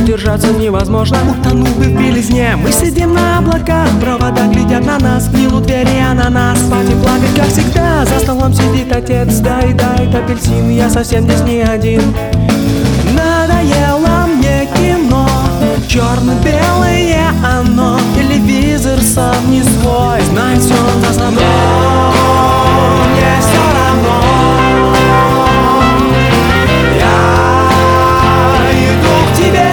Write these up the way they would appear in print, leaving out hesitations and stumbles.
удержаться невозможно. Утонул бы в белизне, мы сидим на облаках, провода глядят на нас, гнил у двери ананас. Спать и плакать, как всегда, за столом сидит отец, доедает апельсин, я совсем здесь не один. Надоело мне кино, черно-белое оно, телевизор сам не свой, знает все за собой. Мне все равно, я иду к тебе.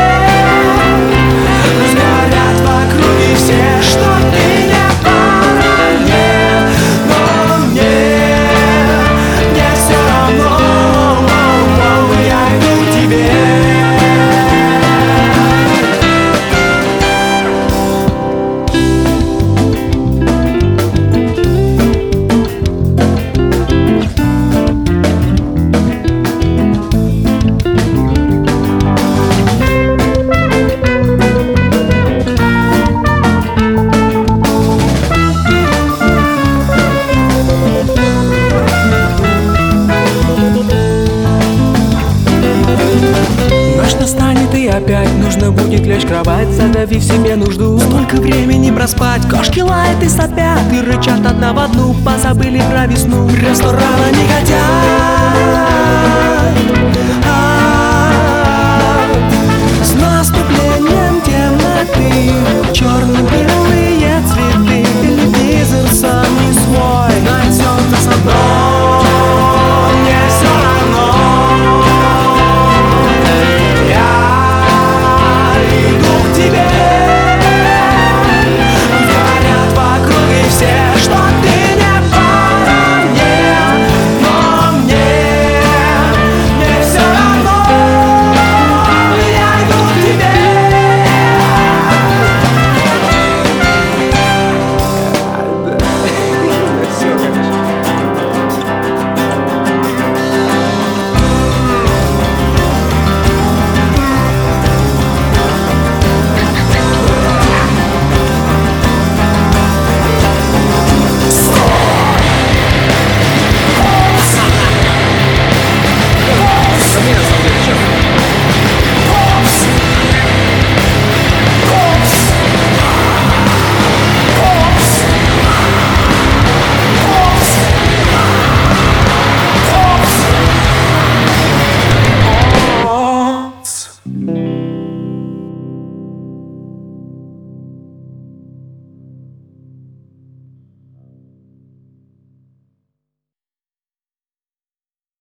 Пусть говорят в округе все, что меня пора нет, но мне все равно, я иду к тебе. Ночь настанет и опять нужно будет лечь в кровать, задавив себе нужду. Столько времени проспать, кошки лают и сопят, и рычат одна в одну, позабыли про весну. В ресторана не хотят. С наступлением темноты черным